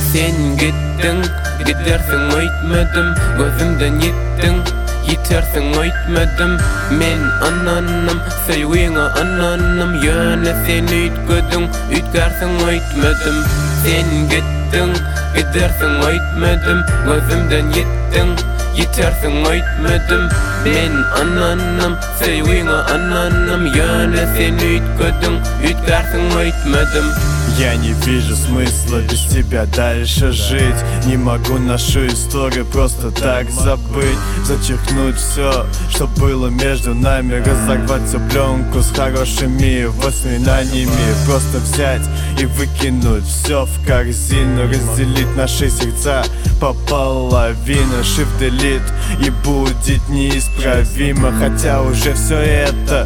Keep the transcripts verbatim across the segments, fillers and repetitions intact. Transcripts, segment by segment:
Sen gittin, gidersin öйтmedim. Gözümden yittin, yetersin öйтmedim. Men ananım, sevgiğe ananım. Yöne sen öйтgödün, öйтgersin öйтmedim. Sen gittin, gidersin öйтmedim. Gözümden yittin, yetersin öйтmedim. Men ananım, sevgiğe ananım. Yöne sen öйтgödün, öйтgersin öйтmedim. Я не вижу смысла без тебя дальше жить. Не могу нашу историю просто так забыть. Зачеркнуть все, что было между нами. Разорвать всю пленку с хорошими воспоминаниями. Просто взять и выкинуть все в корзину. Разделить наши сердца пополовину. Shift delete и будет неисправимо. Хотя уже все это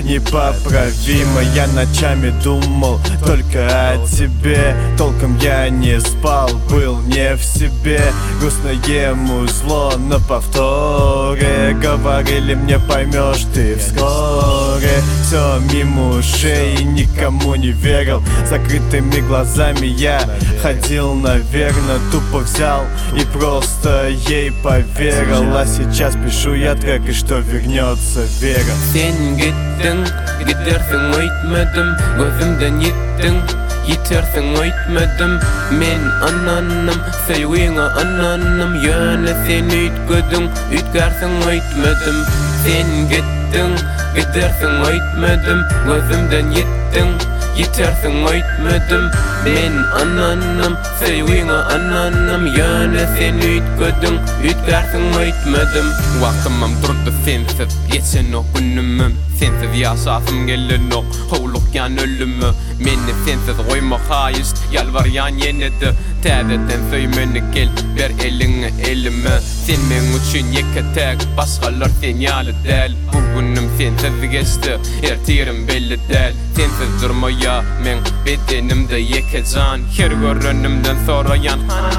непоправимо. Я ночами думал только о тебе. Толком я не спал, был не в себе. Грустное музло на повторе. Говорили мне, поймешь ты вскоре. Все мимо ушей и никому не верил. Закрытыми глазами я ходил, наверное. Тупо взял и просто ей поверил. А сейчас пишу я трек, и что вернется вера. Sen gittin, gidersin öйтmedim. Gözümden yittin, yetersin öйтmedim. Men ananım, sevgiğe ananım. Yöne sen öйтgödün, öйтgersin öйтmedim. Sen gittin, gidersin öйтmedim. Gözümden yittin, yetersin öйтmedim. Men ananım, sevgiğe ananım. Yöne sen öйтgödün, öйтgersin öйтmedim. Vaktimim durdu sensiz, geçen o günümüm. Sensiz yaşasım gelin o hovlukyan ölümü. Meni sensiz koyma hayist, yalvaryan yenidi. Täzeden söymeni gel, ver elini elime. Sen men üçün yeketek, başgalar sen yalı del. Bugünüm sensiz geçti, ertirim belli del. Sensiz durmaya men bedenimde yekecan. Her görünümden sonra yan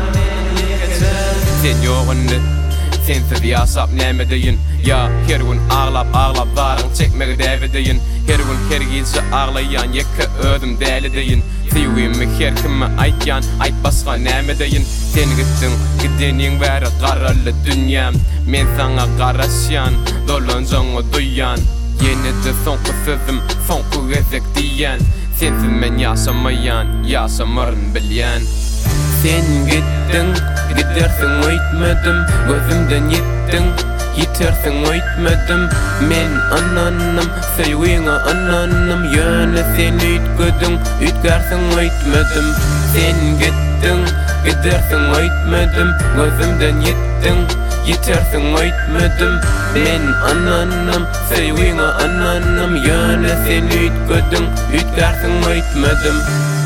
sen yoğundu. Sensiz yaşap nemedeyin. Ya her gün ağlap ağlap varın çekmek devedeyin. Her gün her gece ağlayan yeke ödüm delideyin. Sevgimi her kime aytyan, ayt başka nemedeyin. Sen gittin, gidenin veri karalı dünyam. Men sana karasyan, doluncanı duyan. Yine de sonku sözüm, sonku gezek diyen. Sensiz men yaşamayan, yaşamarın bilyen. Sen gittin, gidersin öйтmedim. Gözümden yittin, yetersin öйтmedim. Men ananım, sevgiğe ananım. Yöne sen öйтgödün, öйтgersin öйтmedim. Sen gittin, gidersin öйтmedim. Gözümden yittin, yetersin öйтmedim. Men ananım, sevgiğe ananım. Yöne sen öйтgödün, öйтgersin öйтmedim.